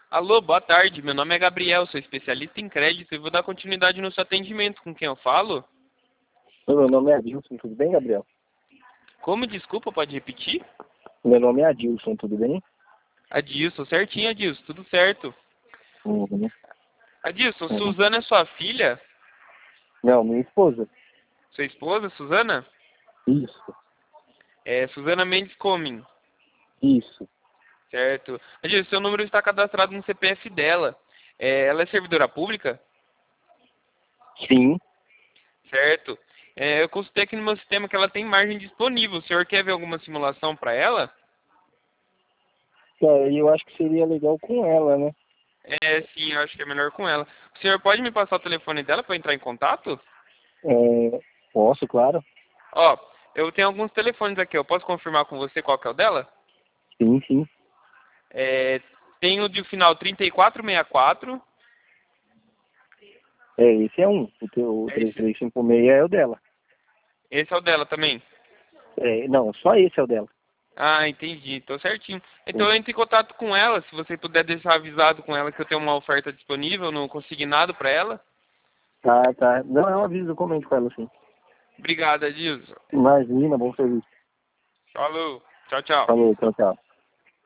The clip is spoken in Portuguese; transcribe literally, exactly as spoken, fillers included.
Alô, boa tarde. Meu nome é Gabriel, sou especialista em crédito e vou dar continuidade no seu atendimento. Com quem eu falo? Meu nome é Adilson, tudo bem, Gabriel? Como? Desculpa, pode repetir? Meu nome é Adilson, tudo bem? Adilson, certinho, Adilson, tudo certo. Uhum. Adilson, Uhum. Suzana é sua filha? Não, minha esposa. Sua esposa, Suzana? Isso, É Suzana Mendes Coming, isso. certo. Adilson, seu número está cadastrado no C P F dela. É, ela é servidora pública? Sim. Certo. É, eu consultei aqui no meu sistema que ela tem margem disponível. O senhor quer ver alguma simulação para ela? É, e eu acho que seria legal com ela, né? É, sim, eu acho que é melhor com ela. O senhor pode me passar o telefone dela para entrar em contato? É, posso, claro. Ó, eu tenho alguns telefones aqui. Eu posso confirmar com você qual que é o dela? Sim, sim. É, tem o de final trinta e quatro sessenta e quatro. É, esse é um. O teu o É três esse, três cinco seis é o dela. esse é o dela também. É, não, só esse é o dela. Ah, entendi. Tô certinho. Então Sim. eu entro em contato com ela. Se você puder deixar avisado com ela que eu tenho uma oferta disponível no consignado para ela. Tá, tá. Não, eu aviso, eu comento com ela, sim. Obrigado, Adilson. Imagina, bom serviço. Falou. Tchau, tchau. Falou, tchau, tchau.